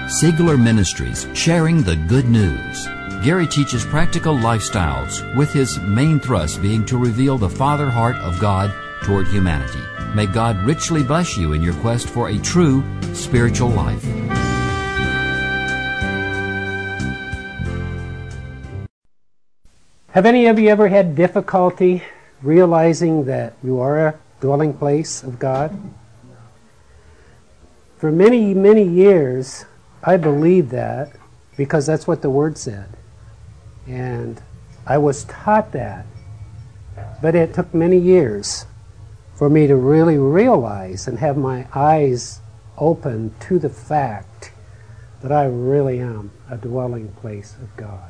Sigler Ministries, sharing the good news. Gary teaches practical lifestyles, with his main thrust being to reveal the Father heart of God toward humanity. May God richly bless you in your quest for a true spiritual life. Have any of you ever had difficulty realizing that you are a dwelling place of God? For many, many years, I believed that because that's what the Word said. And I was taught that. But it took many years for me to really realize and have my eyes open to the fact that I really am a dwelling place of God.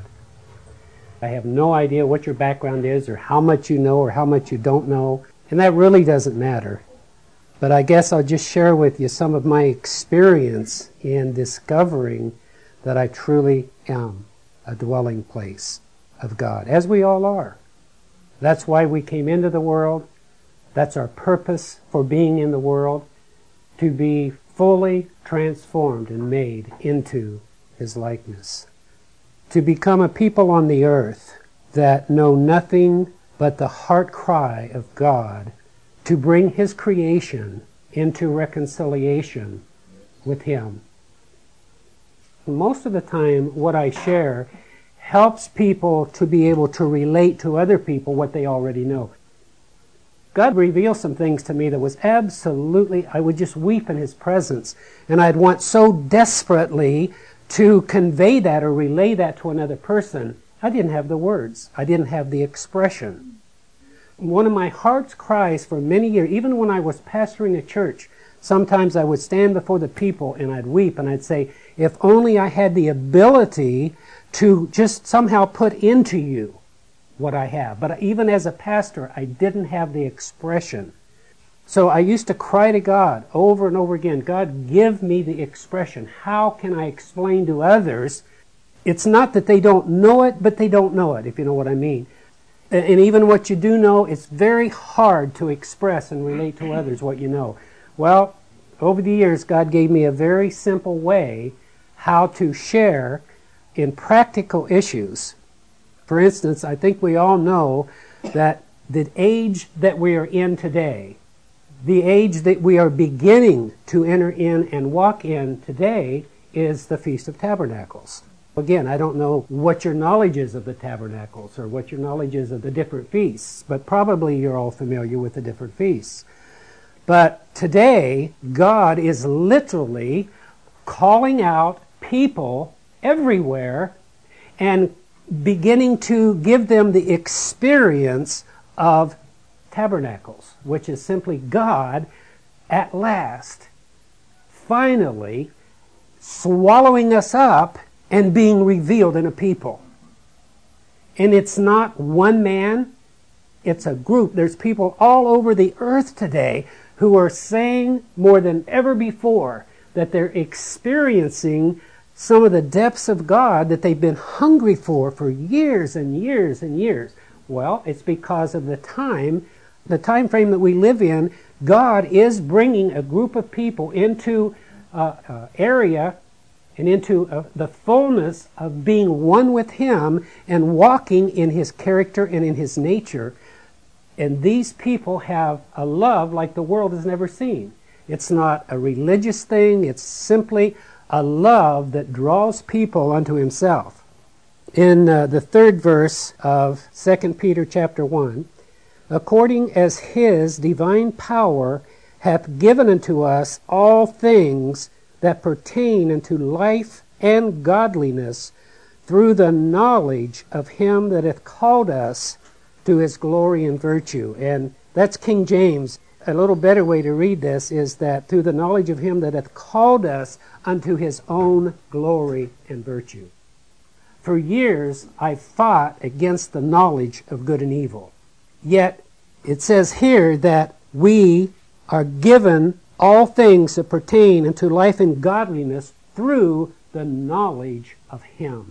I have no idea what your background is or how much you know or how much you don't know, and that really doesn't matter. But I guess I'll just share with you some of my experience in discovering that I truly am a dwelling place of God, as we all are. That's why we came into the world. That's our purpose for being in the world, to be fully transformed and made into His likeness. To become a people on the earth that know nothing but the heart cry of God to bring His creation into reconciliation with Him. Most of the time, what I share helps people to be able to relate to other people what they already know. God revealed some things to me that was absolutely, I would just weep in His presence, and I'd want so desperately to convey that or relay that to another person. I didn't have the words. I didn't have the expression. One of my heart's cries for many years, even when I was pastoring a church, sometimes I would stand before the people and I'd weep and I'd say, if only I had the ability to just somehow put into you what I have. But even as a pastor, I didn't have the expression. So I used to cry to God over and over again, God, give me the expression. How can I explain to others? It's not that they don't know it, but they don't know it, if you know what I mean. And even what you do know, it's very hard to express and relate to others what you know. Well, over the years, God gave me a very simple way how to share in practical issues. For instance, I think we all know that the age that we are in today, the age that we are beginning to enter in and walk in today, is the Feast of Tabernacles. Again, I don't know what your knowledge is of the tabernacles or what your knowledge is of the different feasts, but probably you're all familiar with the different feasts. But today, God is literally calling out people everywhere and beginning to give them the experience of tabernacles, which is simply God at last, finally, swallowing us up and being revealed in a people. And it's not one man, it's a group. There's people all over the earth today who are saying more than ever before that they're experiencing some of the depths of God that they've been hungry for years and years and years. Well, it's because of the time frame that we live in. God is bringing a group of people into an area and into the fullness of being one with Him and walking in His character and in His nature. And these people have a love like the world has never seen. It's not a religious thing. It's simply a love that draws people unto Himself. In the third verse of 2 Peter chapter 1, according as His divine power hath given unto us all things that pertain unto life and godliness, through the knowledge of Him that hath called us to His glory and virtue. And that's King James. A little better way to read this is that through the knowledge of Him that hath called us unto His own glory and virtue. For years I've fought against the knowledge of good and evil. Yet it says here that we are given all things that pertain unto life and godliness through the knowledge of Him.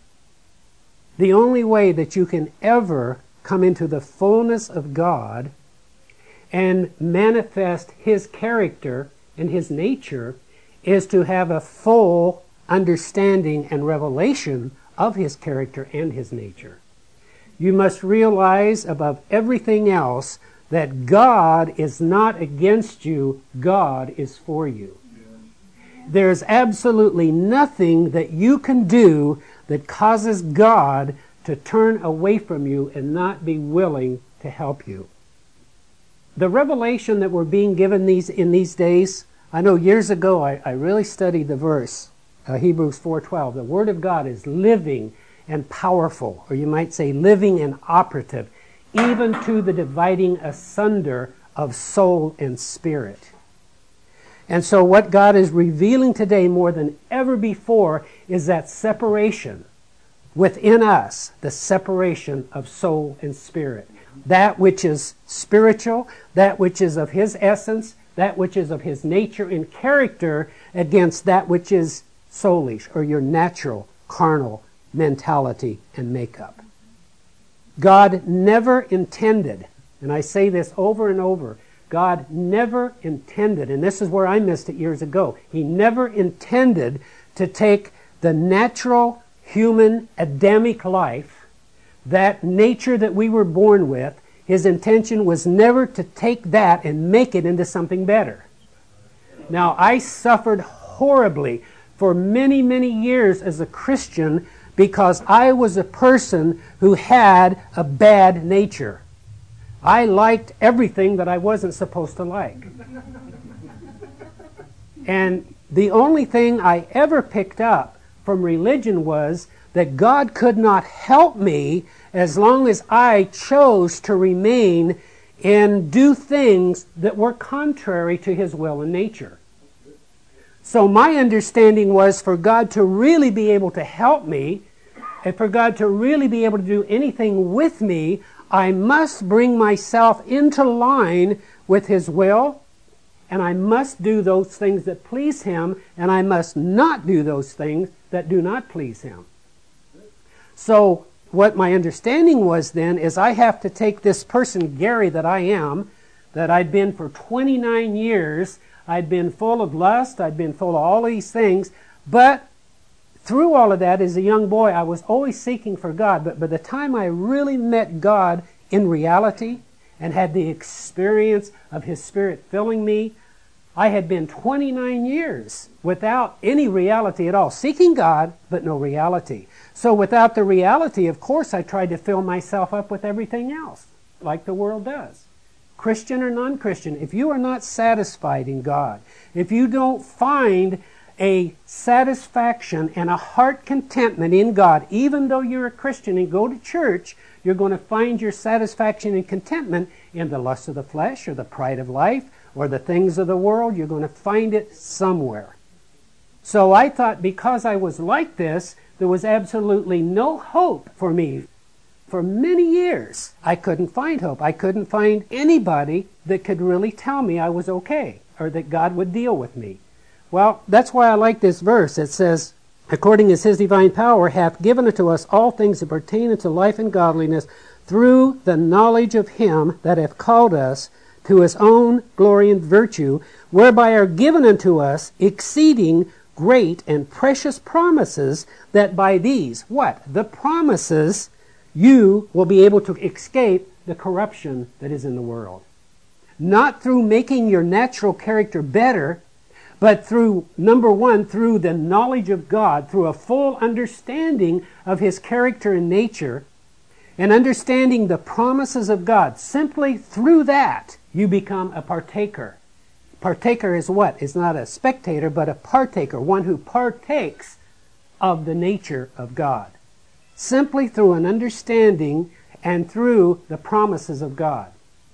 The only way that you can ever come into the fullness of God and manifest His character and His nature is to have a full understanding and revelation of his character and his nature. You must realize above everything else that God is not against you, God is for you. There's absolutely nothing that you can do that causes God to turn away from you and not be willing to help you. The revelation that we're being given in these days, I know years ago I really studied the verse, Hebrews 4:12. The Word of God is living and powerful, or you might say living and operative, even to the dividing asunder of soul and spirit. And so what God is revealing today more than ever before is that separation within us, the separation of soul and spirit. That which is spiritual, that which is of his essence, that which is of his nature and character against that which is soulish, or your natural, carnal mentality and makeup. God never intended, and I say this over and over, God never intended, and this is where I missed it years ago, he never intended to take the natural human Adamic life, that nature that we were born with, his intention was never to take that and make it into something better. Now, I suffered horribly for many, many years as a Christian because I was a person who had a bad nature. I liked everything that I wasn't supposed to like. And the only thing I ever picked up from religion was that God could not help me as long as I chose to remain and do things that were contrary to his will and nature. So my understanding was for God to really be able to help me, and for God to really be able to do anything with me, I must bring myself into line with his will, and I must do those things that please him, and I must not do those things that do not please him. So what my understanding was then is I have to take this person, Gary, that I am, that I'd been for 29 years, I'd been full of lust, I'd been full of all these things, but through all of that, as a young boy, I was always seeking for God. But by the time I really met God in reality and had the experience of his Spirit filling me, I had been 29 years without any reality at all. Seeking God, but no reality. So without the reality, of course, I tried to fill myself up with everything else, like the world does. Christian or non-Christian, if you are not satisfied in God, if you don't find a satisfaction and a heart contentment in God, even though you're a Christian and go to church, you're going to find your satisfaction and contentment in the lust of the flesh or the pride of life or the things of the world. You're going to find it somewhere. So I thought because I was like this, there was absolutely no hope for me. For many years, I couldn't find hope. I couldn't find anybody that could really tell me I was okay or that God would deal with me. Well, that's why I like this verse. It says, according as his divine power hath given unto us all things that pertain unto life and godliness, through the knowledge of him that hath called us to his own glory and virtue, whereby are given unto us exceeding great and precious promises, that by these, what? The promises, you will be able to escape the corruption that is in the world. Not through making your natural character better, but through, number one, through the knowledge of God, through a full understanding of his character and nature, and understanding the promises of God. Simply through that, you become a partaker. Partaker is what? Is not a spectator, but a partaker, one who partakes of the nature of God. Simply through an understanding and through the promises of God.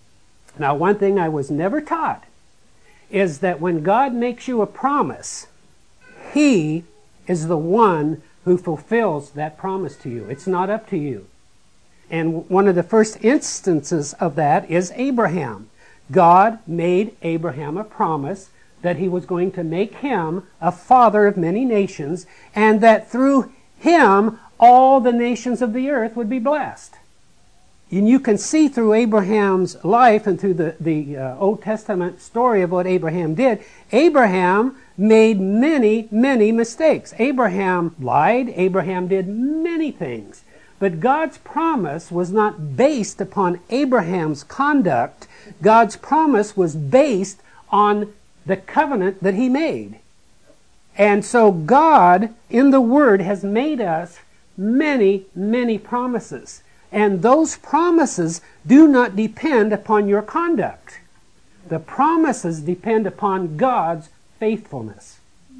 Now, one thing I was never taught is that when God makes you a promise, he is the one who fulfills that promise to you. It's not up to you. And one of the first instances of that is Abraham. God made Abraham a promise that he was going to make him a father of many nations, and that through him all the nations of the earth would be blessed. And you can see through Abraham's life and through the Old Testament story of what Abraham did. Abraham made many, many mistakes. Abraham lied. Abraham did many things. But God's promise was not based upon Abraham's conduct. God's promise was based on the covenant that he made. And so God, in the Word, has made us many, many promises. And those promises do not depend upon your conduct. The promises depend upon God's faithfulness.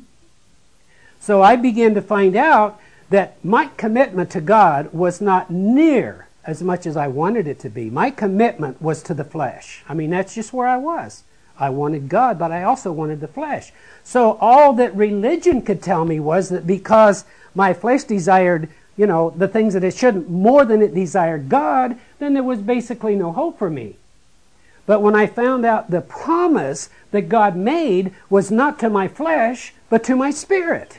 So I began to find out that my commitment to God was not near as much as I wanted it to be. My commitment was to the flesh. I mean, that's just where I was. I wanted God, but I also wanted the flesh. So all that religion could tell me was that because my flesh desired, the things that it shouldn't more than it desired God, then there was basically no hope for me. But when I found out the promise that God made was not to my flesh, but to my spirit.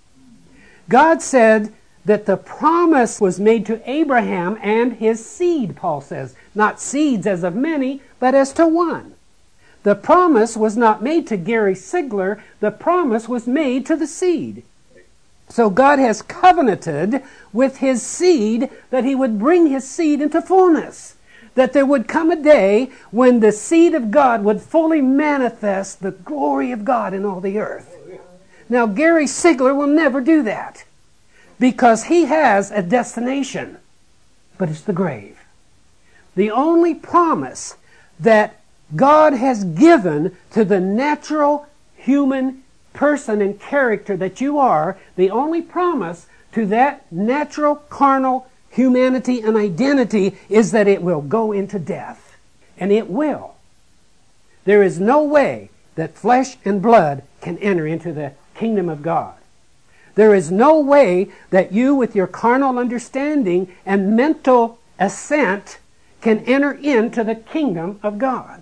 God said that the promise was made to Abraham and his seed, Paul says. Not seeds as of many, but as to one. The promise was not made to Gary Sigler. The promise was made to the seed. So God has covenanted with his seed that he would bring his seed into fullness. That there would come a day when the seed of God would fully manifest the glory of God in all the earth. Now, Gary Sigler will never do that because he has a destination, but it's the grave. The only promise that God has given to the natural human person and character that you are, the only promise to that natural carnal humanity and identity is that it will go into death. And it will. There is no way that flesh and blood can enter into the kingdom of God. There is no way that you, with your carnal understanding and mental assent, can enter into the kingdom of God.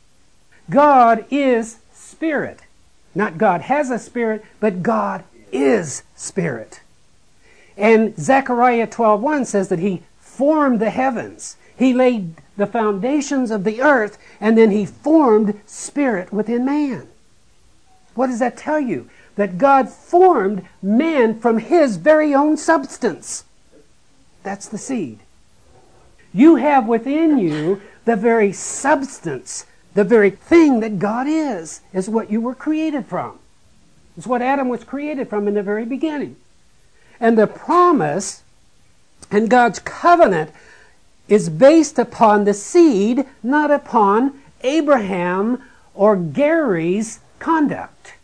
God is spirit. Not God has a spirit, but God is spirit. And Zechariah 12:1 says that he formed the heavens. He laid the foundations of the earth, and then he formed spirit within man. What does that tell you? That God formed man from his very own substance. That's the seed. You have within you the very substance, the very thing that God is what you were created from. It's what Adam was created from in the very beginning. And the promise and God's covenant is based upon the seed, not upon Abraham or Gary's conduct.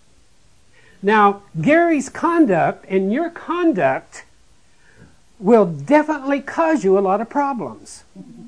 Now, Gary's conduct and your conduct will definitely cause you a lot of problems.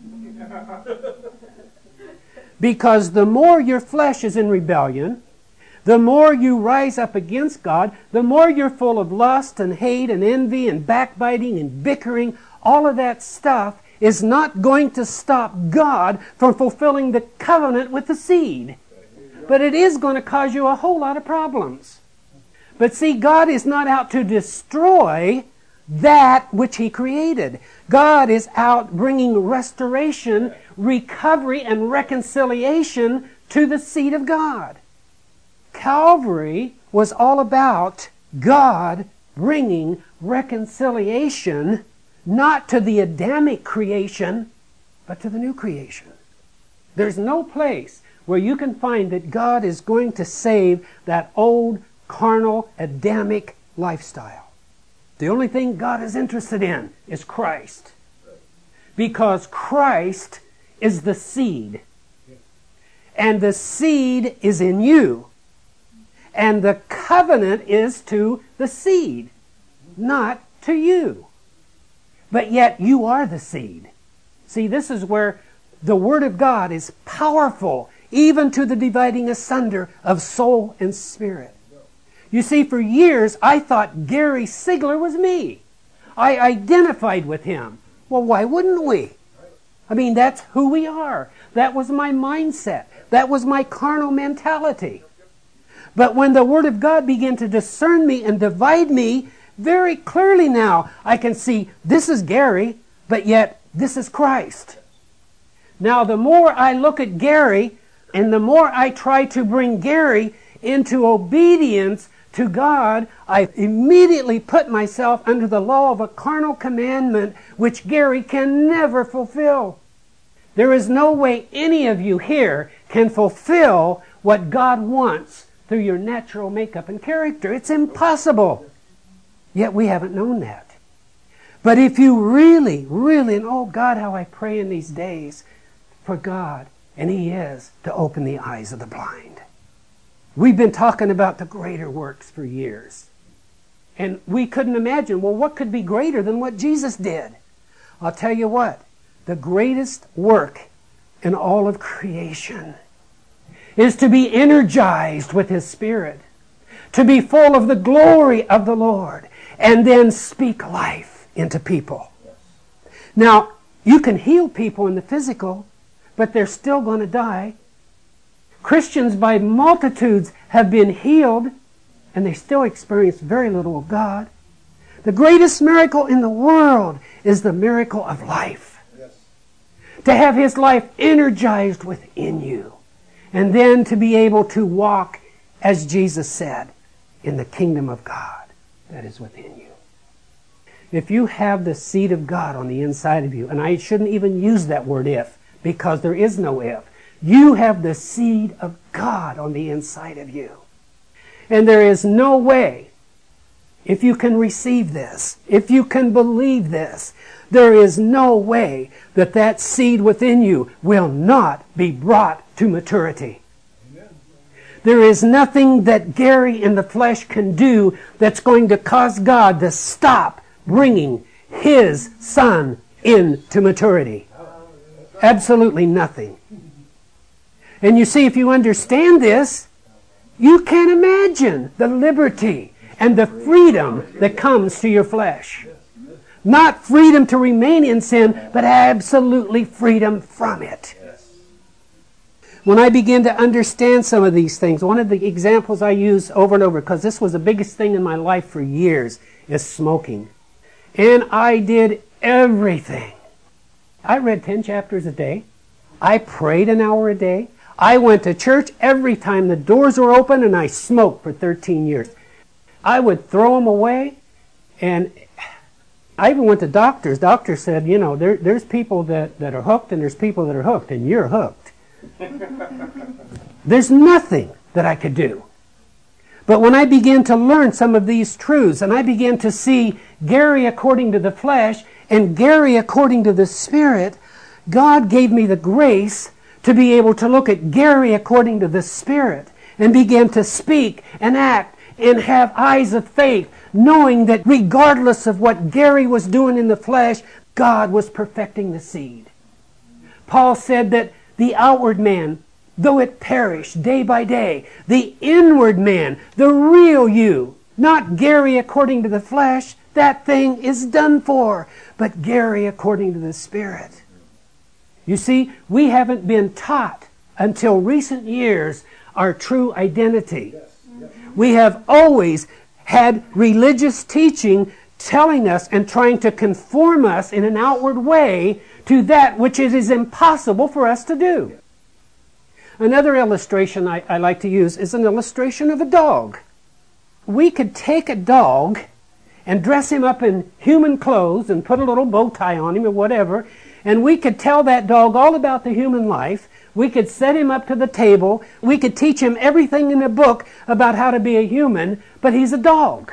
Because the more your flesh is in rebellion, the more you rise up against God, the more you're full of lust and hate and envy and backbiting and bickering. All of that stuff is not going to stop God from fulfilling the covenant with the seed. But it is going to cause you a whole lot of problems. But see, God is not out to destroy that which He created. God is out bringing restoration, recovery, and reconciliation to the seed of God. Calvary was all about God bringing reconciliation, not to the Adamic creation, but to the new creation. There's no place where you can find that God is going to save that old, carnal, Adamic lifestyle. The only thing God is interested in is Christ. Because Christ is the seed. And the seed is in you. And the covenant is to the seed, not to you. But yet you are the seed. See, this is where the Word of God is powerful, even to the dividing asunder of soul and spirit. You see, for years I thought Gary Sigler was me. I identified with him. Well, why wouldn't we? I mean, that's who we are. That was my mindset. That was my carnal mentality. But when the Word of God began to discern me and divide me, very clearly now I can see this is Gary, but yet this is Christ. Now the more I look at Gary and the more I try to bring Gary into obedience to God, I immediately put myself under the law of a carnal commandment which Gary can never fulfill. There is no way any of you here can fulfill what God wants through your natural makeup and character. It's impossible. Yet we haven't known that. But if you really, and oh God, how I pray in these days for God, and He is, to open the eyes of the blind. We've been talking about the greater works for years. And we couldn't imagine, well, what could be greater than what Jesus did? I'll tell you what, the greatest work in all of creation is to be energized with His Spirit, to be full of the glory of the Lord, and then speak life into people. Now, you can heal people in the physical, but they're still going to die. Christians by multitudes have been healed, and they still experience very little of God. The greatest miracle in the world is the miracle of life. Yes. To have His life energized within you, and then to be able to walk, as Jesus said, in the kingdom of God that is within you. If you have the seed of God on the inside of you, and I shouldn't even use that word if, because there is no if. You have the seed of God on the inside of you. And there is no way, if you can receive this, if you can believe this, there is no way that that seed within you will not be brought to maturity. Amen. There is nothing that Gary in the flesh can do that's going to cause God to stop bringing His Son into maturity. Absolutely nothing. And you see, if you understand this, you can imagine the liberty and the freedom that comes to your flesh. Not freedom to remain in sin, but absolutely freedom from it. When I begin to understand some of these things, one of the examples I use over and over, because this was the biggest thing in my life for years, is smoking. And I did everything. I read 10 chapters a day. I prayed an hour a day. I went to church every time the doors were open, and I smoked for 13 years. I would throw them away, and I even went to doctors. Doctors said, you know, there's people that are hooked, and there's people that are hooked, and you're hooked. There's nothing that I could do. But when I began to learn some of these truths, and I began to see Gary according to the flesh and Gary according to the Spirit, God gave me the grace to be able to look at Gary according to the Spirit and begin to speak and act and have eyes of faith, knowing that regardless of what Gary was doing in the flesh, God was perfecting the seed. Paul said that the outward man, though it perish day by day, the inward man, the real you, not Gary according to the flesh, that thing is done for, but Gary according to the Spirit. You see, we haven't been taught until recent years our true identity. We have always had religious teaching telling us and trying to conform us in an outward way to that which it is impossible for us to do. Another illustration I like to use is an illustration of a dog. We could take a dog and dress him up in human clothes and put a little bow tie on him or whatever, and we could tell that dog all about the human life. We could set him up to the table. We could teach him everything in the book about how to be a human, but he's a dog.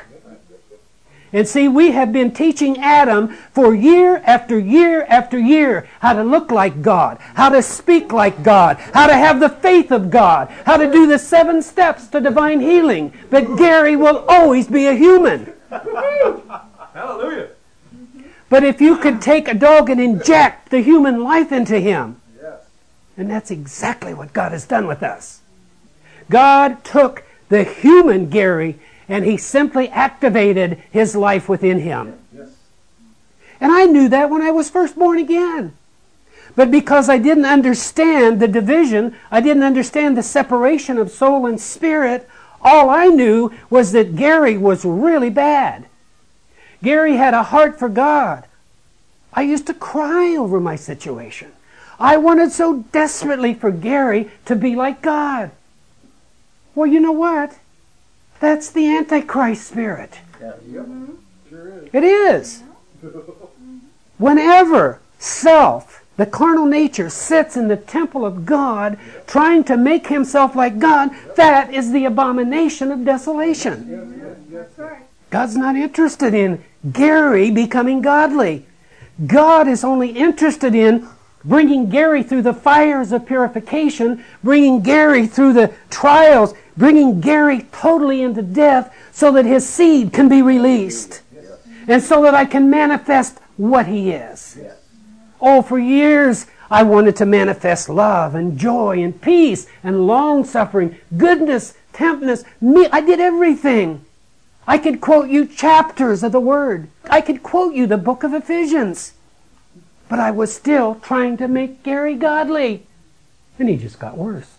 And see, we have been teaching Adam for year after year after year how to look like God, how to speak like God, how to have the faith of God, how to do the 7 steps to divine healing. But Gary will always be a human. Hallelujah. But if you could take a dog and inject the human life into him, and that's exactly what God has done with us. God took the human Gary and He simply activated his life within him. Yes. And I knew that when I was first born again. But because I didn't understand the division, I didn't understand the separation of soul and spirit, all I knew was that Gary was really bad. Gary had a heart for God. I used to cry over my situation. I wanted so desperately for Gary to be like God. Well, you know what? That's the Antichrist spirit. It is. Whenever self, the carnal nature, sits in the temple of God trying to make himself like God, that is the abomination of desolation. That's right. God's not interested in Gary becoming godly. God is only interested in bringing Gary through the fires of purification, bringing Gary through the trials, bringing Gary totally into death so that his seed can be released. And so that I can manifest what he is. Oh, for years I wanted to manifest love and joy and peace and long-suffering, goodness, temptness. I did everything. I could quote you chapters of the Word. I could quote you the book of Ephesians. But I was still trying to make Gary godly. And he just got worse.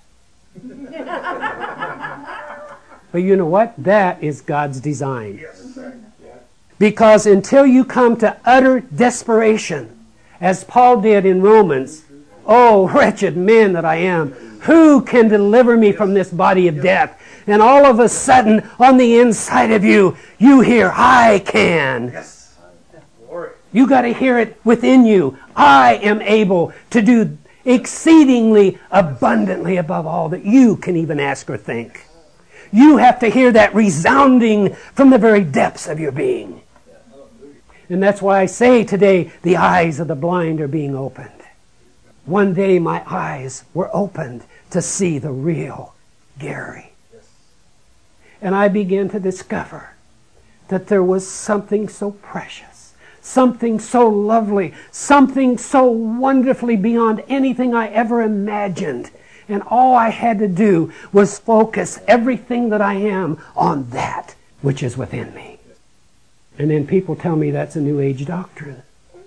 But you know what? That is God's design. Because until you come to utter desperation, as Paul did in Romans, oh, wretched man that I am, who can deliver me from this body of death? And all of a sudden, on the inside of you, you hear, I can. Yes. You got to hear it within you. I am able to do exceedingly abundantly above all that you can even ask or think. You have to hear that resounding from the very depths of your being. And that's why I say today, the eyes of the blind are being opened. One day my eyes were opened to see the real Gary. And I began to discover that there was something so precious, something so lovely, something so wonderfully beyond anything I ever imagined. And all I had to do was focus everything that I am on that which is within me. And then people tell me that's a New Age doctrine.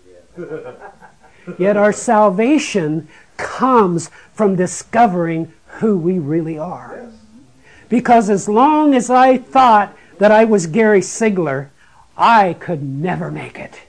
Yet our salvation comes from discovering who we really are. Because as long as I thought that I was Gary Sigler, I could never make it.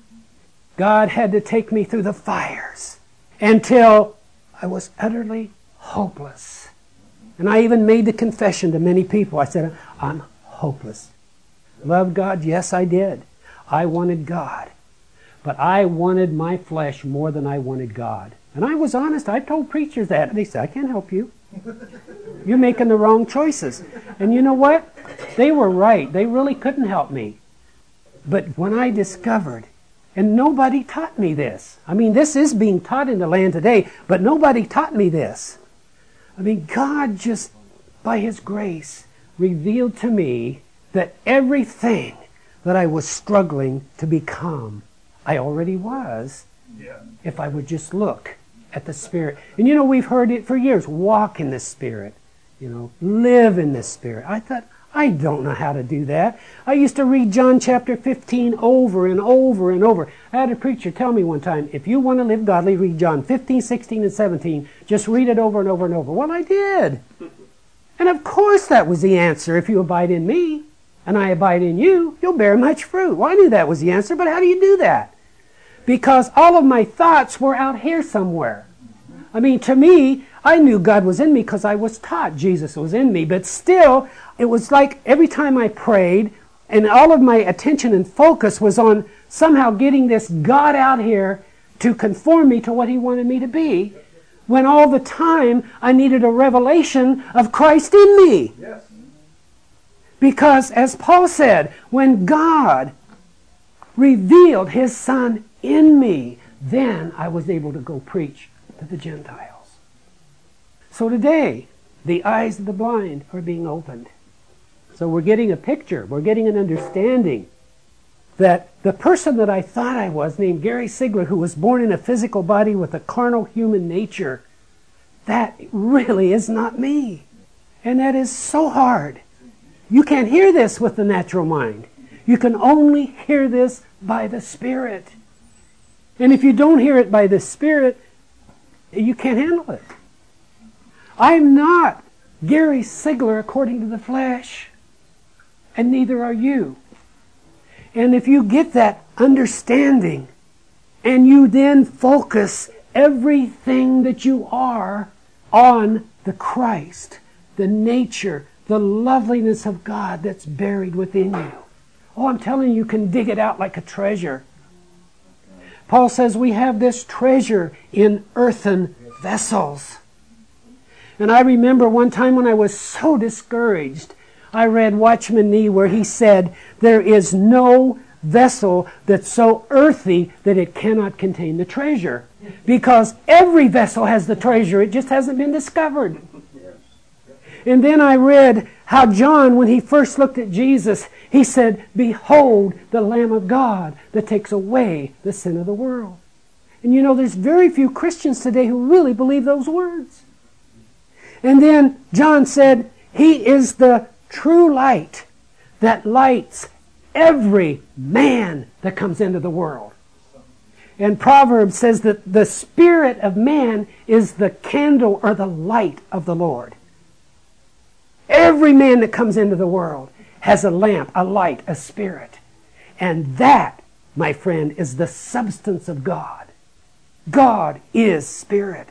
God had to take me through the fires until I was utterly hopeless. And I even made the confession to many people. I said, I'm hopeless. Love God? Yes, I did. I wanted God. But I wanted my flesh more than I wanted God. And I was honest. I told preachers that. They said, I can't help you. You're making the wrong choices. And you know what? They were right. They really couldn't help me. But when I discovered, and nobody taught me this. I mean, this is being taught in the land today, but nobody taught me this. I mean, God just, by His grace, revealed to me that everything that I was struggling to become, I already was, if I would just look at the Spirit. And you know, we've heard it for years, walk in the Spirit, live in the Spirit. I thought, I don't know how to do that. I used to read John chapter 15 over and over and over. I had a preacher tell me one time, if you want to live godly, read John 15, 16, and 17. Just read it over and over and over. Well, I did. And of course that was the answer. If you abide in me, and I abide in you, you'll bear much fruit. Well, I knew that was the answer, but how do you do that? Because all of my thoughts were out here somewhere. I mean, to me, I knew God was in me because I was taught Jesus was in me. But still, it was like every time I prayed, and all of my attention and focus was on somehow getting this God out here to conform me to what He wanted me to be, when all the time I needed a revelation of Christ in me. Yes. Because, as Paul said, when God revealed His Son in me, then I was able to go preach to the Gentiles. So today, the eyes of the blind are being opened. So we're getting a picture, we're getting an understanding that the person that I thought I was, named Gary Sigler, who was born in a physical body with a carnal human nature, that really is not me. And that is so hard. You can't hear this with the natural mind. You can only hear this by the Spirit. And if you don't hear it by the Spirit, you can't handle it. I'm not Gary Sigler according to the flesh, and neither are you. And if you get that understanding, and you then focus everything that you are on the Christ, the nature, the loveliness of God that's buried within you. Oh, I'm telling you, you can dig it out like a treasure. Paul says we have this treasure in earthen vessels. And I remember one time when I was so discouraged, I read Watchman Nee where he said, there is no vessel that's so earthy that it cannot contain the treasure. Because every vessel has the treasure, it just hasn't been discovered. And then I read how John, when he first looked at Jesus, he said, behold the Lamb of God that takes away the sin of the world. And you know, there's very few Christians today who really believe those words. And then John said, he is the true light that lights every man that comes into the world. And Proverbs says that the spirit of man is the candle or the light of the Lord. Every man that comes into the world has a lamp, a light, a spirit. And that, my friend, is the substance of God. God is spirit.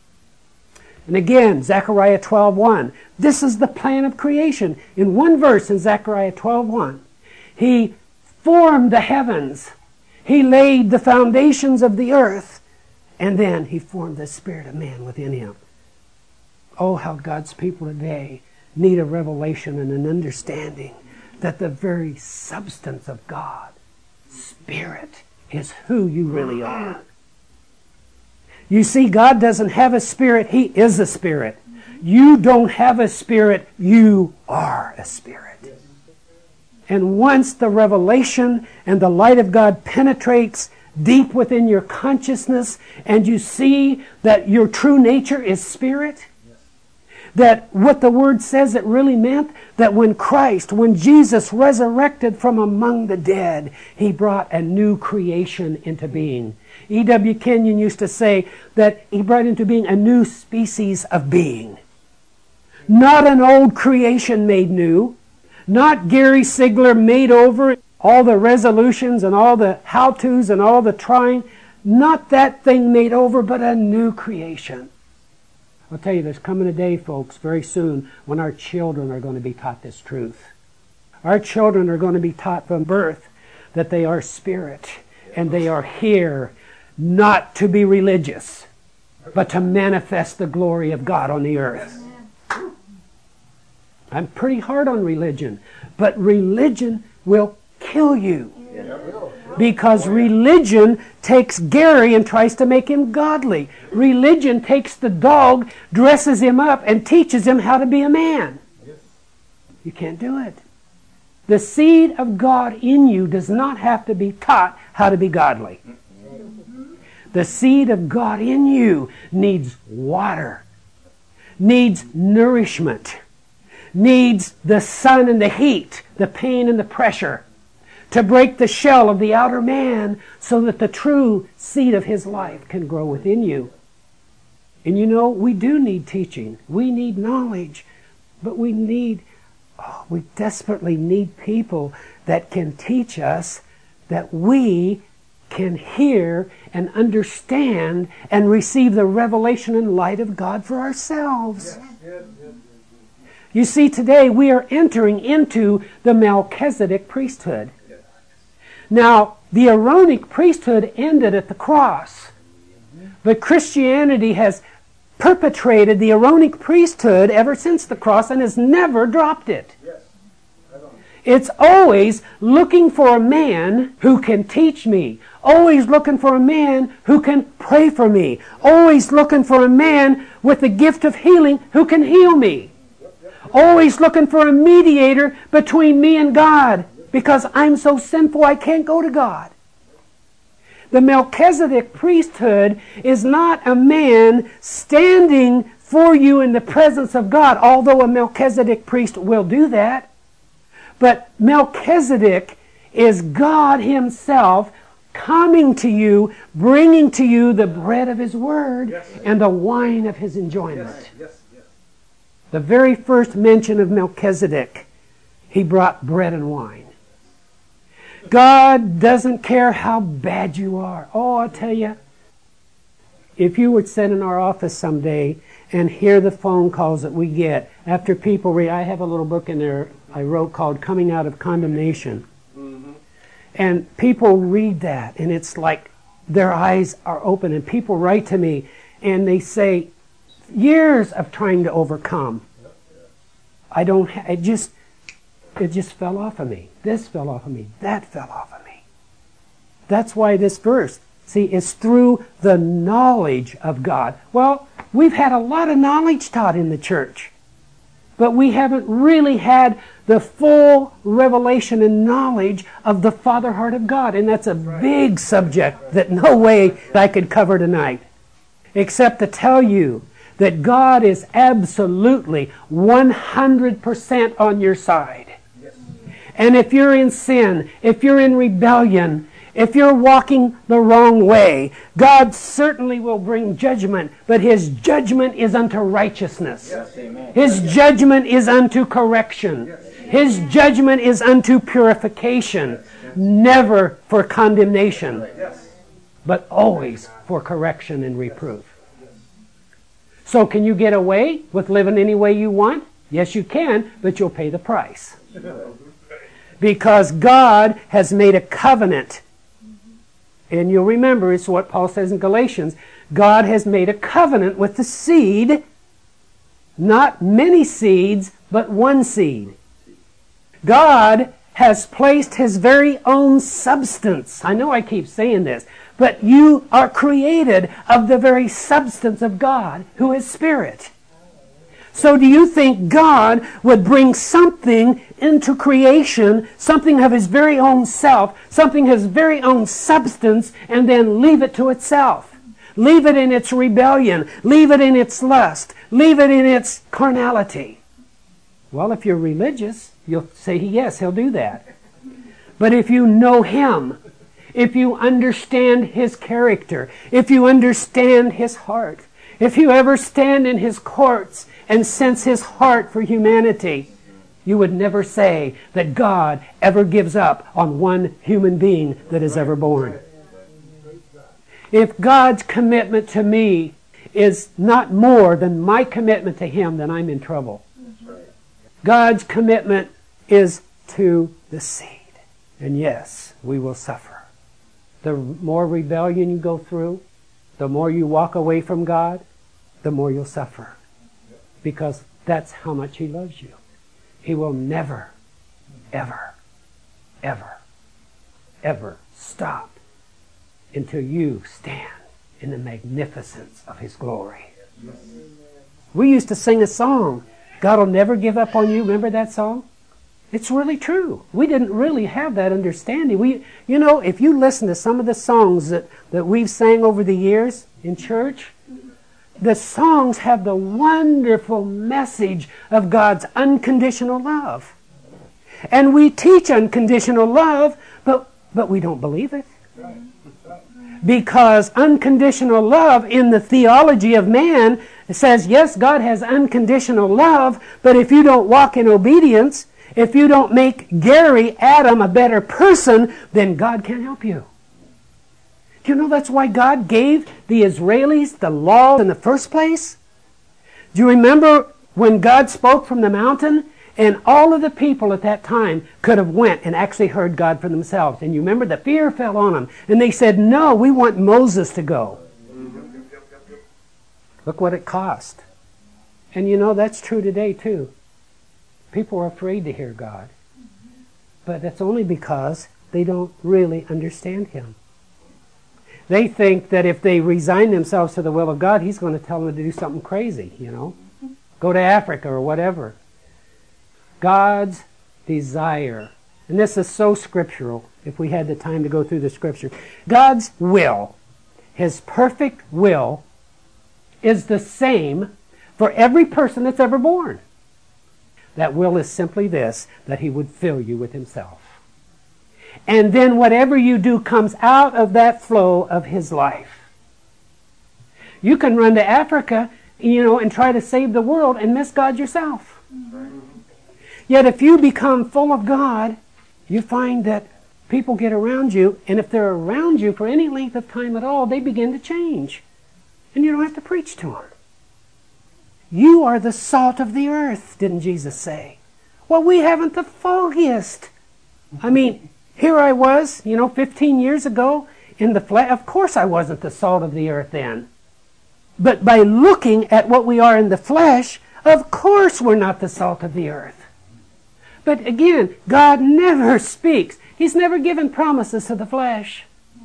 And again, Zechariah 12:1. This is the plan of creation. In one verse in Zechariah 12:1, he formed the heavens. He laid the foundations of the earth. And then he formed the spirit of man within him. Oh, how God's people today need a revelation and an understanding that the very substance of God, spirit, is who you really are. You see, God doesn't have a spirit, He is a spirit. You don't have a spirit, you are a spirit. And once the revelation and the light of God penetrates deep within your consciousness and you see that your true nature is spirit, that what the Word says it really meant, that when Jesus resurrected from among the dead, He brought a new creation into being. E.W. Kenyon used to say that He brought into being a new species of being. Not an old creation made new. Not Gary Sigler made over all the resolutions and all the how-tos and all the trying. Not that thing made over, but a new creation. I'll tell you, there's coming a day, folks, very soon, when our children are going to be taught this truth. Our children are going to be taught from birth that they are spirit, and they are here not to be religious, but to manifest the glory of God on the earth. I'm pretty hard on religion, but religion will kill you. Because religion takes Gary and tries to make him godly. Religion takes the dog, dresses him up, and teaches him how to be a man. You can't do it. The seed of God in you does not have to be taught how to be godly. The seed of God in you needs water, needs nourishment, needs the sun and the heat, the pain and the pressure, to break the shell of the outer man so that the true seed of his life can grow within you. And you know, we do need teaching. We need knowledge. But we desperately need people that can teach us, that we can hear and understand and receive the revelation and light of God for ourselves. You see, today we are entering into the Melchizedek priesthood. Now, the Aaronic priesthood ended at the cross. But Christianity has perpetrated the Aaronic priesthood ever since the cross and has never dropped it. It's always looking for a man who can teach me. Always looking for a man who can pray for me. Always looking for a man with the gift of healing who can heal me. Always looking for a mediator between me and God, because I'm so sinful I can't go to God. The Melchizedek priesthood is not a man standing for you in the presence of God, although a Melchizedek priest will do that. But Melchizedek is God Himself coming to you, bringing to you the bread of His Word and the wine of His enjoyment. The very first mention of Melchizedek, he brought bread and wine. God doesn't care how bad you are. Oh, I'll tell you, if you would sit in our office someday and hear the phone calls that we get after people read. I have a little book in there I wrote called Coming Out of Condemnation. And people read that, and it's like their eyes are open, and people write to me, and they say, years of trying to overcome. It just fell off of me. This fell off of me. That fell off of me. That's why this verse, see, is through the knowledge of God. Well, we've had a lot of knowledge taught in the church, but we haven't really had the full revelation and knowledge of the Father heart of God. And that's a big subject that no way I could cover tonight, except to tell you that God is absolutely 100% on your side. And if you're in sin, if you're in rebellion, if you're walking the wrong way, God certainly will bring judgment, but His judgment is unto righteousness. Yes, amen. His judgment is unto correction. Yes. His judgment is unto purification, never for condemnation, but always for correction and reproof. So can you get away with living any way you want? Yes, you can, but you'll pay the price. Because God has made a covenant. And you'll remember, it's what Paul says in Galatians. God has made a covenant with the seed. Not many seeds, but one seed. God has placed His very own substance. I know I keep saying this, but you are created of the very substance of God, who is Spirit. So do you think God would bring something into creation, something of His very own self, something of His very own substance, and then leave it to itself? Leave it in its rebellion. Leave it in its lust. Leave it in its carnality. Well, if you're religious, you'll say, yes, He'll do that. But if you know Him, if you understand His character, if you understand His heart, if you ever stand in His courts and sense His heart for humanity, you would never say that God ever gives up on one human being that is ever born. If God's commitment to me is not more than my commitment to Him, then I'm in trouble. God's commitment is to the seed. And yes, we will suffer. The more rebellion you go through, the more you walk away from God, the more you'll suffer. Because that's how much He loves you. He will never, ever, ever, ever stop until you stand in the magnificence of His glory. We used to sing a song, God will never give up on you. Remember that song? It's really true. We didn't really have that understanding. If you listen to some of the songs that we've sang over the years in church, the songs have the wonderful message of God's unconditional love. And we teach unconditional love, but we don't believe it. Because unconditional love in the theology of man says, yes, God has unconditional love, but if you don't walk in obedience, if you don't make Gary, Adam, a better person, then God can't help you. Do you know that's why God gave the Israelis the law in the first place? Do you remember when God spoke from the mountain? And all of the people at that time could have went and actually heard God for themselves. And you remember the fear fell on them. And they said, no, we want Moses to go. Look what it cost. And that's true today too. People are afraid to hear God. But that's only because they don't really understand Him. They think that if they resign themselves to the will of God, He's going to tell them to do something crazy, Go to Africa or whatever. God's desire, and this is so scriptural if we had the time to go through the scripture. God's will, His perfect will, is the same for every person that's ever born. That will is simply this, that He would fill you with Himself. And then whatever you do comes out of that flow of His life. You can run to Africa, and try to save the world and miss God yourself. Yet if you become full of God, you find that people get around you, and if they're around you for any length of time at all, they begin to change. And you don't have to preach to them. You are the salt of the earth, didn't Jesus say? Well, we haven't the foggiest. I mean, here I was, 15 years ago in the flesh. Of course I wasn't the salt of the earth then. But by looking at what we are in the flesh, of course we're not the salt of the earth. But again, God never speaks. He's never given promises to the flesh.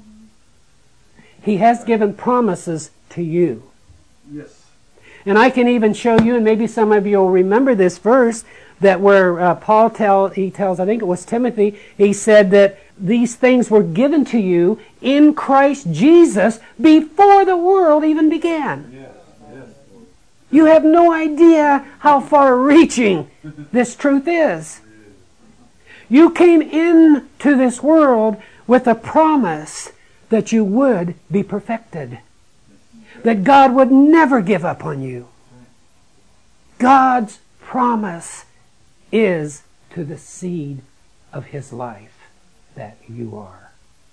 He has given promises to you. Yes. And I can even show you, and maybe some of you will remember this verse, that where Paul tells, I think it was Timothy, he said that these things were given to you in Christ Jesus before the world even began. Yes. Yes. You have no idea how far-reaching this truth is. You came into this world with a promise that you would be perfected. That God would never give up on you. God's promise is to the seed of His life that you are.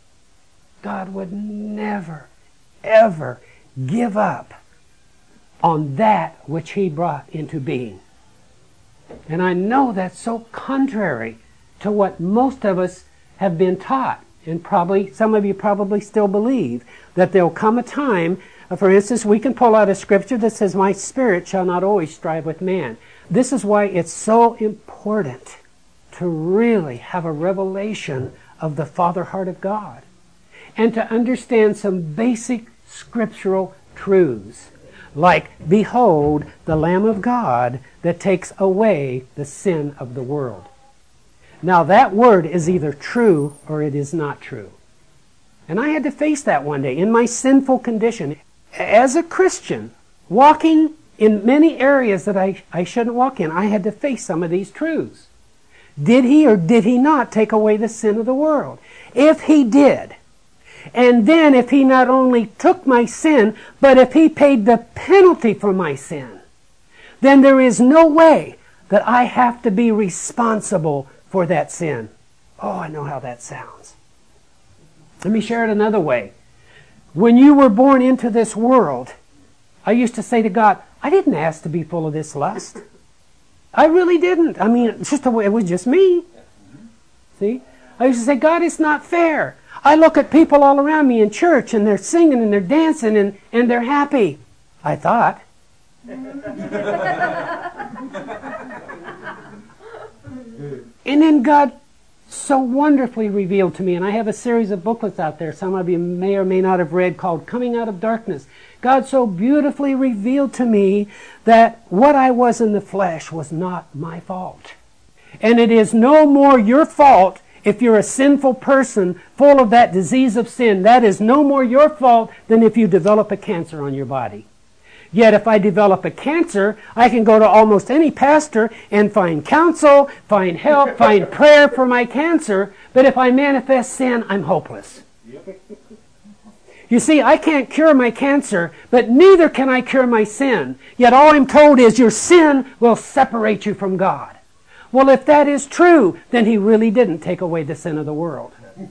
God would never, ever give up on that which He brought into being. And I know that's so contrary to what most of us have been taught. And probably, some of you probably still believe that there will come a time, for instance, we can pull out a scripture that says, my spirit shall not always strive with man. This is why it's so important to really have a revelation of the Father heart of God and to understand some basic scriptural truths like, behold, the Lamb of God that takes away the sin of the world. Now that word is either true or it is not true. And I had to face that one day in my sinful condition. As a Christian, walking in many areas that I shouldn't walk in, I had to face some of these truths. Did He or did He not take away the sin of the world? If He did, and then if He not only took my sin, but if He paid the penalty for my sin, then there is no way that I have to be responsible for that sin. Oh, I know how that sounds. Let me share it another way. When you were born into this world, I used to say to God, I didn't ask to be full of this lust. I really didn't. I mean, it's just the way, it was just me. See? I used to say, God, it's not fair. I look at people all around me in church and they're singing and they're dancing and they're happy. I thought. And then God so wonderfully revealed to me, and I have a series of booklets out there, some of you may or may not have read, called Coming Out of Darkness. God so beautifully revealed to me that what I was in the flesh was not my fault. And it is no more your fault if you're a sinful person full of that disease of sin. That is no more your fault than if you develop a cancer on your body. Yet if I develop a cancer, I can go to almost any pastor and find counsel, find help, find prayer for my cancer. But if I manifest sin, I'm hopeless. You see, I can't cure my cancer, but neither can I cure my sin. Yet all I'm told is your sin will separate you from God. Well, if that is true, then He really didn't take away the sin of the world.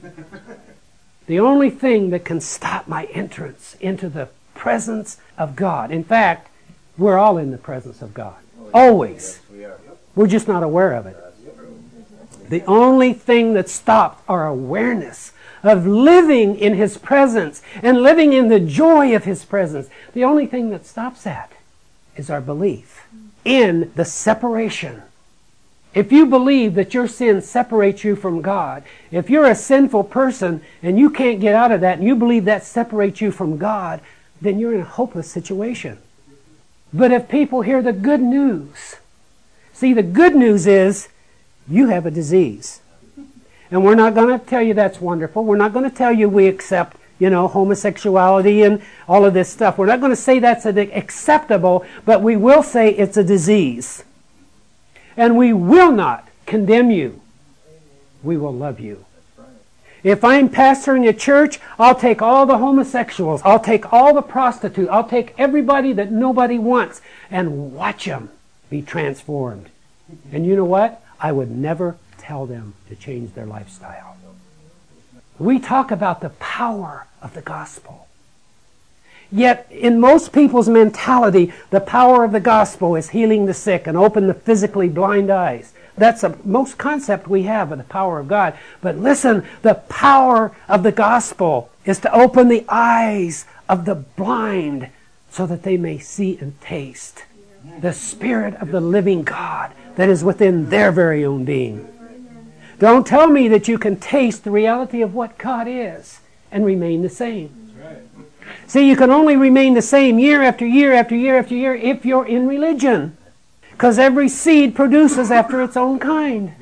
The only thing that can stop my entrance into the presence of God. In fact, we're all in the presence of God. Always. We're just not aware of it. The only thing that stops our awareness of living in His presence and living in the joy of His presence, the only thing that stops that is our belief in the separation. If you believe that your sin separates you from God, if you're a sinful person and you can't get out of that and you believe that separates you from God, then you're in a hopeless situation. But if people hear the good news, see, the good news is you have a disease. And we're not going to tell you that's wonderful. We're not going to tell you we accept, homosexuality and all of this stuff. We're not going to say that's acceptable, but we will say it's a disease. And we will not condemn you. We will love you. If I'm pastoring a church, I'll take all the homosexuals. I'll take all the prostitutes. I'll take everybody that nobody wants and watch them be transformed. And you know what? I would never tell them to change their lifestyle. We talk about the power of the gospel. Yet in most people's mentality, the power of the gospel is healing the sick and open the physically blind eyes. That's the most concept we have of the power of God. But listen, the power of the gospel is to open the eyes of the blind so that they may see and taste the Spirit of the living God that is within their very own being. Don't tell me that you can taste the reality of what God is and remain the same. See, you can only remain the same year after year after year after year if you're in religion. Because every seed produces after its own kind.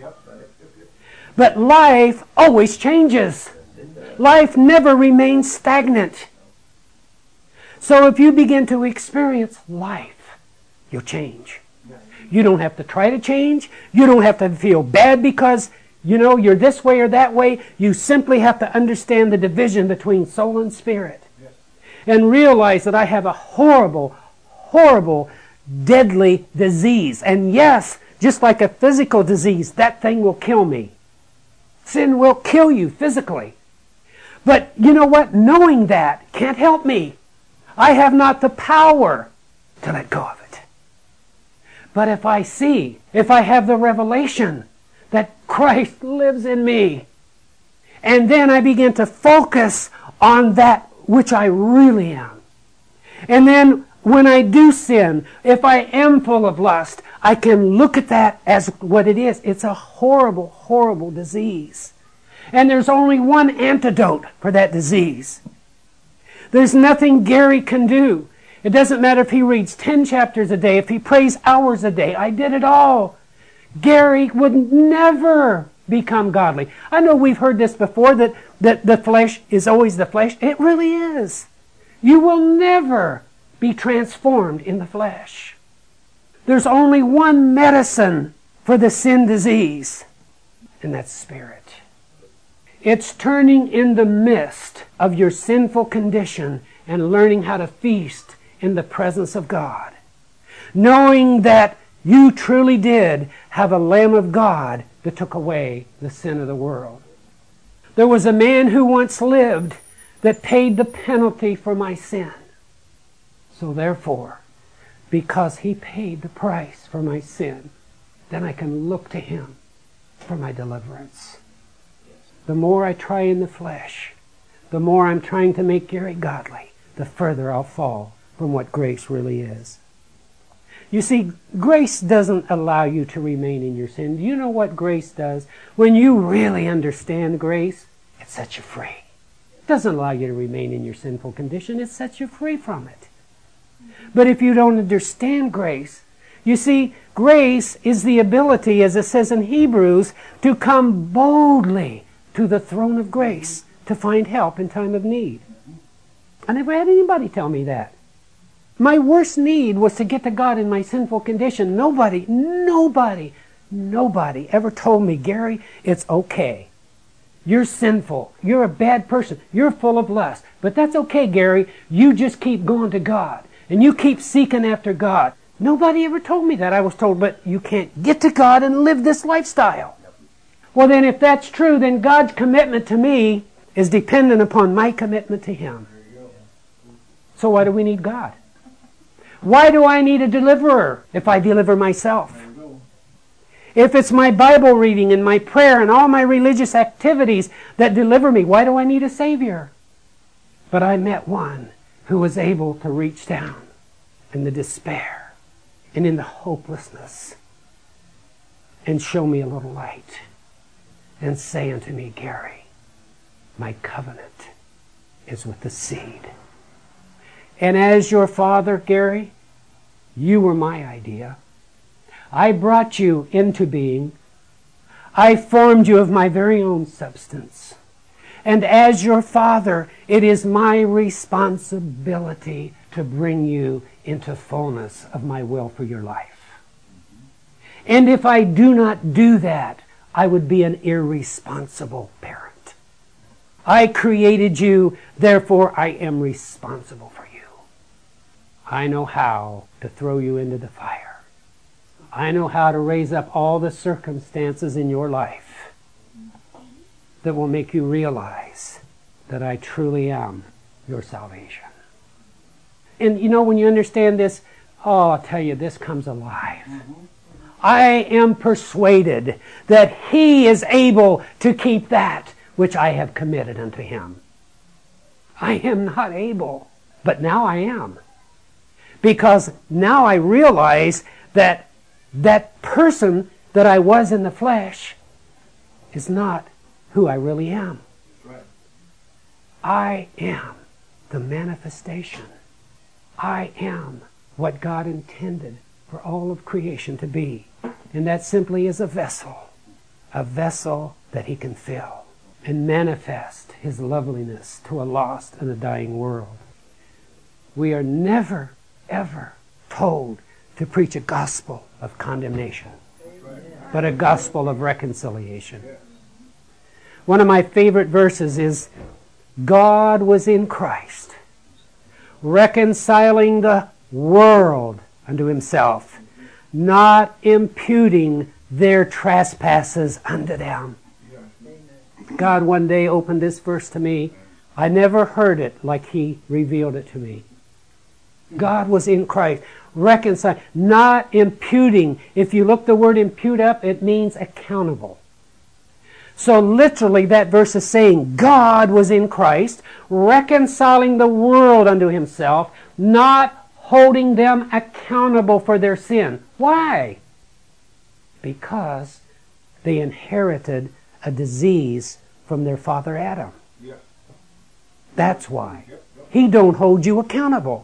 But life always changes. Life never remains stagnant. So if you begin to experience life, you'll change. You don't have to try to change. You don't have to feel bad because, you're this way or that way. You simply have to understand the division between soul and spirit. And realize that I have a horrible, horrible, deadly disease. And yes, just like a physical disease, that thing will kill me. Sin will kill you physically. But you know what? Knowing that can't help me. I have not the power to let go of it. But if I have the revelation that Christ lives in me, and then I begin to focus on that which I really am. And then when I do sin, if I am full of lust, I can look at that as what it is. It's a horrible, horrible disease. And there's only one antidote for that disease. There's nothing Gary can do. It doesn't matter if he reads 10 chapters a day, if he prays hours a day. I did it all. Gary would never become godly. I know we've heard this before, that the flesh is always the flesh. It really is. You will never be transformed in the flesh. There's only one medicine for the sin disease, and that's spirit. It's turning in the midst of your sinful condition and learning how to feast in the presence of God. Knowing that you truly did have a Lamb of God that took away the sin of the world. There was a man who once lived that paid the penalty for my sin. So therefore, because he paid the price for my sin, then I can look to him for my deliverance. The more I try in the flesh, the more I'm trying to make Gary godly, the further I'll fall from what grace really is. You see, grace doesn't allow you to remain in your sin. Do you know what grace does? When you really understand grace, it sets you free. It doesn't allow you to remain in your sinful condition. It sets you free from it. But if you don't understand grace, you see, grace is the ability, as it says in Hebrews, to come boldly to the throne of grace to find help in time of need. I never had anybody tell me that. My worst need was to get to God in my sinful condition. Nobody ever told me, Gary, it's okay. You're sinful. You're a bad person. You're full of lust. But that's okay, Gary. You just keep going to God. And you keep seeking after God. Nobody ever told me that. I was told, but you can't get to God and live this lifestyle. Well, then if that's true, then God's commitment to me is dependent upon my commitment to Him. So why do we need God? Why do I need a deliverer if I deliver myself? If it's my Bible reading and my prayer and all my religious activities that deliver me, why do I need a Savior? But I met one who was able to reach down in the despair and in the hopelessness and show me a little light and say unto me, Gary, my covenant is with the seed. And as your father, Gary, you were my idea. I brought you into being. I formed you of my very own substance. And as your father, it is my responsibility to bring you into fullness of my will for your life. And if I do not do that, I would be an irresponsible parent. I created you, therefore I am responsible for you. I know how to throw you into the fire. I know how to raise up all the circumstances in your life that will make you realize that I truly am your salvation. And you know, when you understand this, oh, I'll tell you, this comes alive. I am persuaded that He is able to keep that which I have committed unto Him. I am not able, but now I am. Because now I realize that that person that I was in the flesh is not who I really am. Right. I am the manifestation. I am what God intended for all of creation to be. And that simply is a vessel that He can fill and manifest His loveliness to a lost and a dying world. We are never, ever told to preach a gospel of condemnation, but a gospel of reconciliation. One of my favorite verses is, God was in Christ, reconciling the world unto Himself, not imputing their trespasses unto them. God one day opened this verse to me. I never heard it like He revealed it to me. God was in Christ, reconciling, not imputing. If you look the word impute up, it means accountable. So literally that verse is saying God was in Christ, reconciling the world unto Himself, not holding them accountable for their sin. Why? Because they inherited a disease from their father Adam. Yeah. That's why. He don't hold you accountable.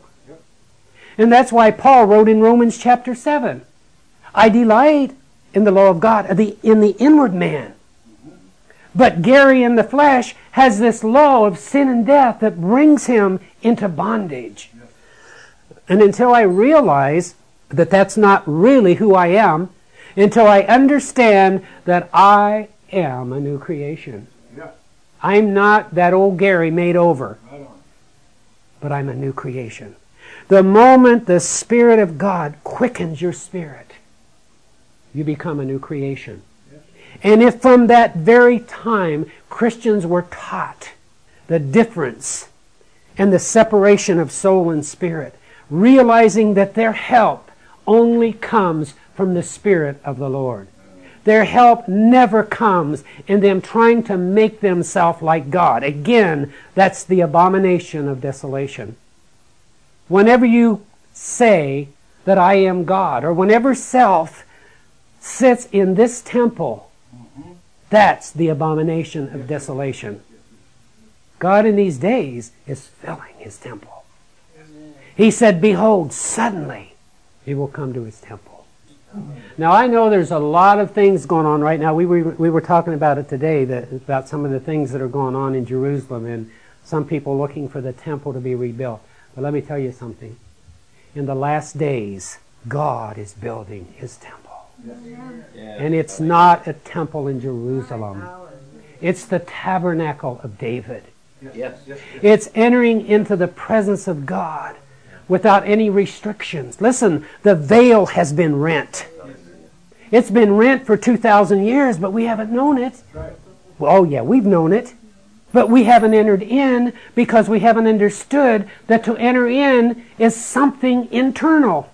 And that's why Paul wrote in Romans chapter 7, I delight in the law of God, in the inward man. But Gary in the flesh has this law of sin and death that brings him into bondage. And until I realize that that's not really who I am, until I understand that I am a new creation. Yeah. I'm not that old Gary made over, Right on. but I'm a new creation. The moment the Spirit of God quickens your spirit, you become a new creation. And if from that very time Christians were taught the difference and the separation of soul and spirit, realizing that their help only comes from the Spirit of the Lord. Their help never comes in them trying to make themselves like God. Again, that's the abomination of desolation. Whenever you say that I am God, or whenever self sits in this temple, that's the abomination of desolation. God in these days is filling His temple. He said, behold, suddenly He will come to His temple. Now I know there's a lot of things going on right now. We were talking about it today, about some of the things that are going on in Jerusalem, and some people looking for the temple to be rebuilt. But let me tell you something. In the last days, God is building His temple. And it's not a temple in Jerusalem. It's the tabernacle of David. Yes. It's entering into the presence of God without any restrictions. Listen, the veil has been rent. It's been rent for 2,000 years, but we haven't known it. Well, oh yeah, we've known it. But we haven't entered in because we haven't understood that to enter in is something internal.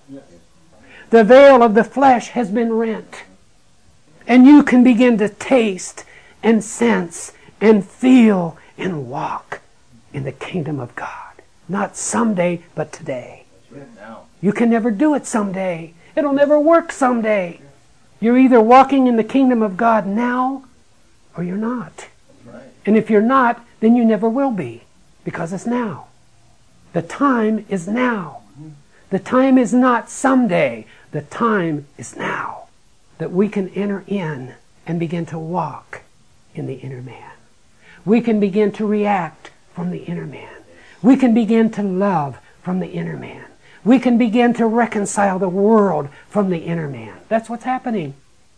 The veil of the flesh has been rent. And you can begin to taste and sense and feel and walk in the kingdom of God. Not someday, but today. You can never do it someday. It'll never work someday. You're either walking in the kingdom of God now, or you're not. And if you're not, then you never will be, because it's now. The time is now. The time is not someday. The time is now that we can enter in and begin to walk in the inner man. We can begin to react from the inner man. We can begin to love from the inner man. We can begin to reconcile the world from the inner man. That's what's happening.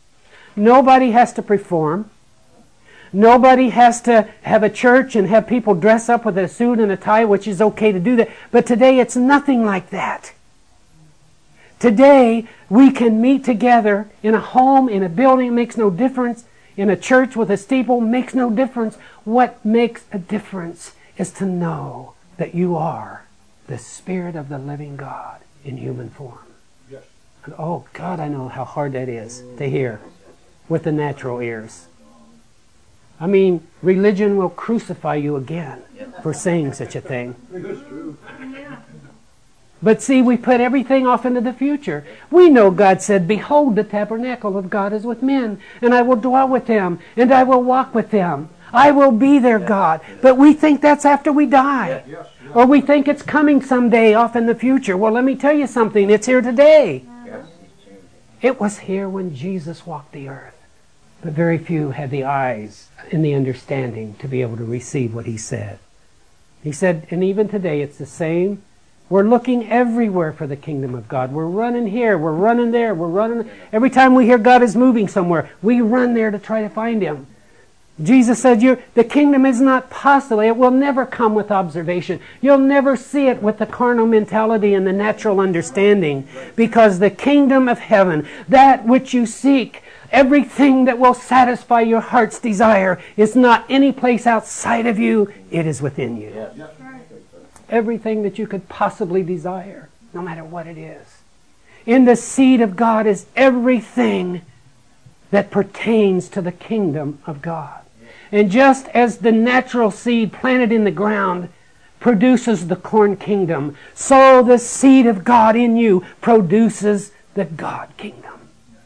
Nobody has to perform. Nobody has to have a church and have people dress up with a suit and a tie, which is okay to do that. But today it's nothing like that. Today we can meet together in a home, in a building, it makes no difference. In a church with a steeple, makes no difference. What makes a difference is to know that you are The Spirit of the living God in human form. Yes. And oh God, I know how hard that is to hear with the natural ears. I mean, religion will crucify you again for saying such a thing. That's true. But see, we put everything off into the future. We know God said, "Behold, the tabernacle of God is with men, and I will dwell with them, and I will walk with them. I will be their God." But we think that's after we die. Yes. Or we think it's coming someday off in the future. Well, let me tell you something. It's here today. Yes. It was here when Jesus walked the earth. But very few had the eyes and the understanding to be able to receive what He said. He said, and even today it's the same. We're looking everywhere for the kingdom of God. We're running here, we're running there, we're running. Every time we hear God is moving somewhere, we run there to try to find Him. Jesus said, the kingdom is not possible. It will never come with observation. You'll never see it with the carnal mentality and the natural understanding. Because the kingdom of heaven, that which you seek, everything that will satisfy your heart's desire, is not any place outside of you. It is within you. Yes. Everything that you could possibly desire, no matter what it is. In the seed of God is everything that pertains to the kingdom of God. And just as the natural seed planted in the ground produces the corn kingdom, so the seed of God in you produces the God kingdom.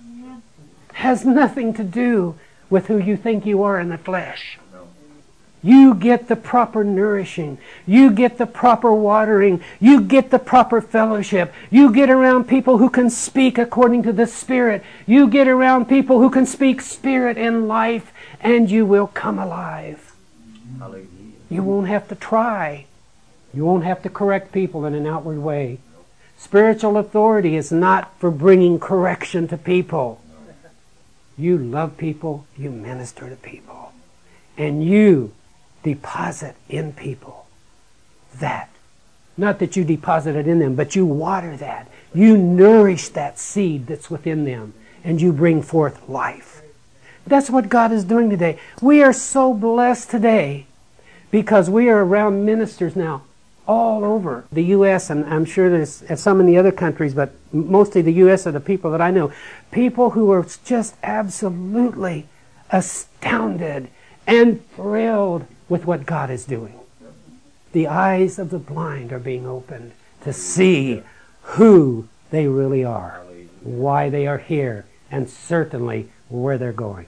Has nothing to do with who you think you are in the flesh. You get the proper nourishing. You get the proper watering. You get the proper fellowship. You get around people who can speak according to the Spirit. You get around people who can speak Spirit and life, and you will come alive. Hallelujah. You won't have to try. You won't have to correct people in an outward way. Spiritual authority is not for bringing correction to people. You love people. You minister to people. And you deposit in people that. Not that you deposit it in them, but you water that. You nourish that seed that's within them, and you bring forth life. That's what God is doing today. We are so blessed today because we are around ministers now all over the U.S., and I'm sure there's some in the other countries, but mostly the U.S. are the people that I know. People who are just absolutely astounded and thrilled with what God is doing. The eyes of the blind are being opened to see who they really are, why they are here, and certainly where they're going.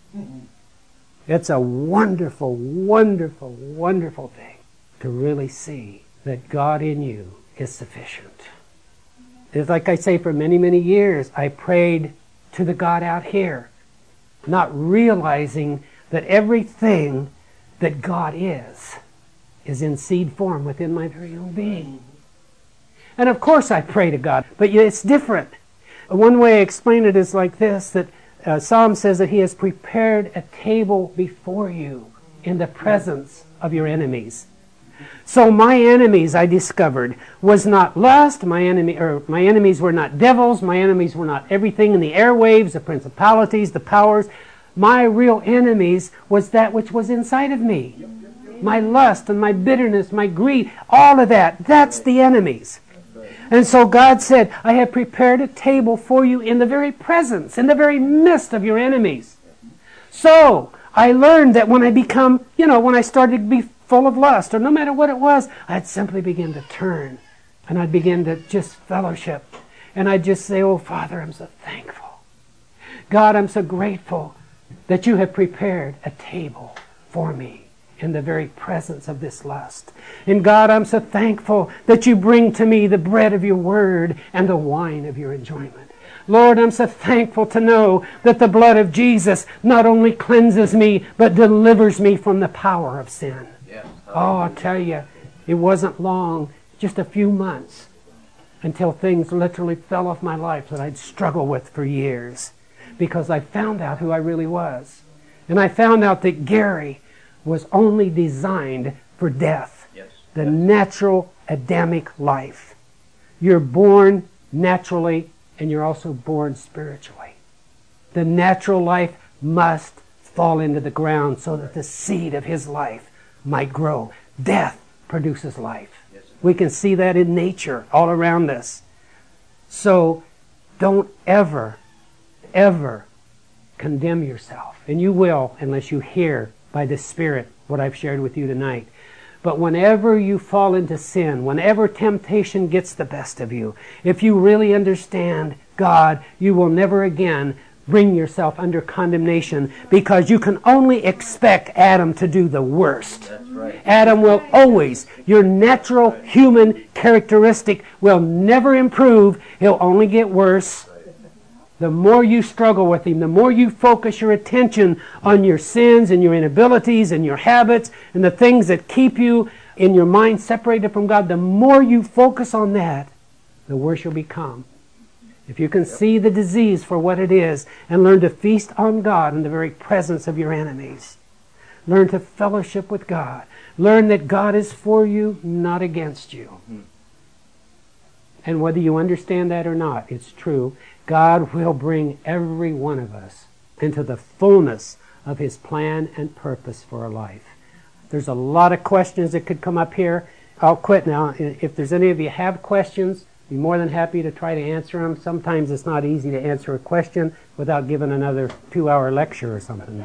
It's a wonderful, wonderful, wonderful thing to really see that God in you is sufficient. It's like I say, for many, many years, I prayed to the God out here, not realizing that everything that God is in seed form within my very own being. And of course I pray to God, but it's different. One way I explain it is like this, that Psalm says that He has prepared a table before you in the presence of your enemies. So my enemies, I discovered, was not lust. My enemies were not devils. My enemies were not everything in the airwaves, the principalities, the powers. My real enemies was that which was inside of me. My lust and my bitterness, my greed, all of that. That's the enemies. And so God said, I have prepared a table for you in the very presence, in the very midst of your enemies. So I learned that when I started to be full of lust, or no matter what it was, I'd simply begin to turn. And I'd begin to just fellowship. And I'd just say, oh, Father, I'm so thankful. God, I'm so grateful that you have prepared a table for me in the very presence of this lust. And God, I'm so thankful that you bring to me the bread of your word and the wine of your enjoyment. Lord, I'm so thankful to know that the blood of Jesus not only cleanses me, but delivers me from the power of sin. Yes. Oh, I'll tell you, it wasn't long, just a few months, until things literally fell off my life that I'd struggled with for years. Because I found out who I really was. And I found out that Gary was only designed for death. Yes. The natural Adamic life. You're born naturally, and you're also born spiritually. The natural life must fall into the ground so that the seed of his life might grow. Death produces life. Yes. We can see that in nature all around us. So don't ever, ever condemn yourself. And you will unless you hear by the Spirit what I've shared with you tonight. But whenever you fall into sin, whenever temptation gets the best of you, if you really understand God, you will never again bring yourself under condemnation, because you can only expect Adam to do the worst. That's right. Adam will always, your natural human characteristic will never improve. He'll only get worse. The more you struggle with him, the more you focus your attention on your sins and your inabilities and your habits and the things that keep you in your mind separated from God, the more you focus on that, the worse you'll become. If you can see the disease for what it is and learn to feast on God in the very presence of your enemies, learn to fellowship with God, learn that God is for you, not against you. And whether you understand that or not, it's true. God will bring every one of us into the fullness of His plan and purpose for our life. There's a lot of questions that could come up here. I'll quit now. If there's any of you have questions, I'd be more than happy to try to answer them. Sometimes it's not easy to answer a question without giving another 2-hour lecture or something.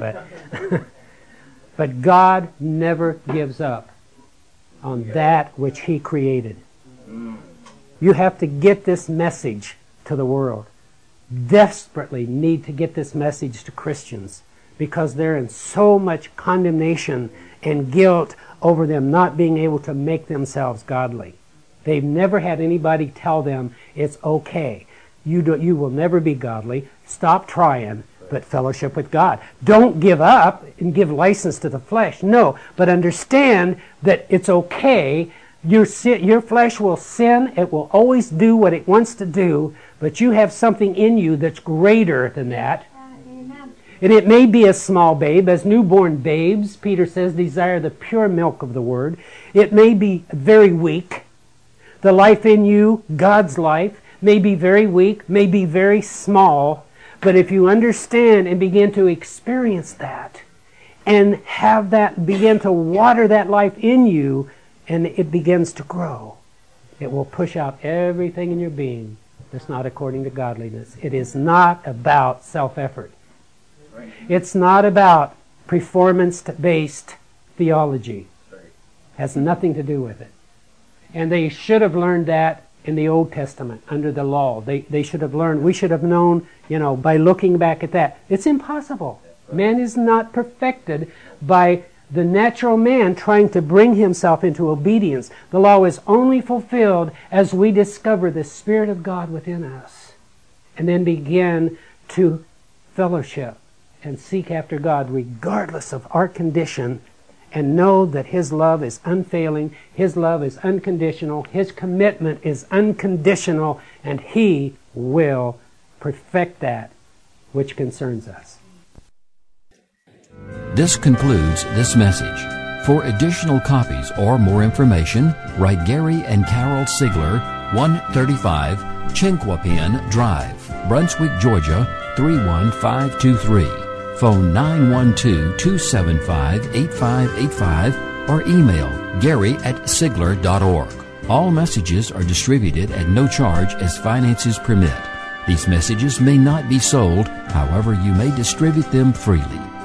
But God never gives up on that which He created. You have to get this message to the world. Desperately need to get this message to Christians, because they're in so much condemnation and guilt over them not being able to make themselves godly. They've never had anybody tell them it's okay. You will never be godly. Stop trying, but fellowship with God. Don't give up and give license to the flesh. No, but understand that it's okay. Your flesh will sin. It will always do what it wants to do, but you have something in you that's greater than that. Amen. And it may be a small babe. As newborn babes, Peter says, desire the pure milk of the Word. It may be very weak. The life in you, God's life, may be very weak, may be very small. But if you understand and begin to experience that, and have that, begin to water that life in you, and it begins to grow, it will push out everything in your being that's not according to godliness. It is not about self-effort. Right. It's not about performance-based theology. Right. Has nothing to do with it. And they should have learned that in the Old Testament, under the law. They should have learned, we should have known, by looking back at that. It's impossible. Right. Man is not perfected by the natural man trying to bring himself into obedience. The law is only fulfilled as we discover the Spirit of God within us, and then begin to fellowship and seek after God regardless of our condition, and know that His love is unfailing, His love is unconditional, His commitment is unconditional, and He will perfect that which concerns us. This concludes this message. For additional copies or more information, write Gary and Carol Sigler, 135 Chinquapin Drive, Brunswick, Georgia, 31523. Phone 912-275-8585 or email gary@sigler.org. All messages are distributed at no charge as finances permit. These messages may not be sold, however, you may distribute them freely.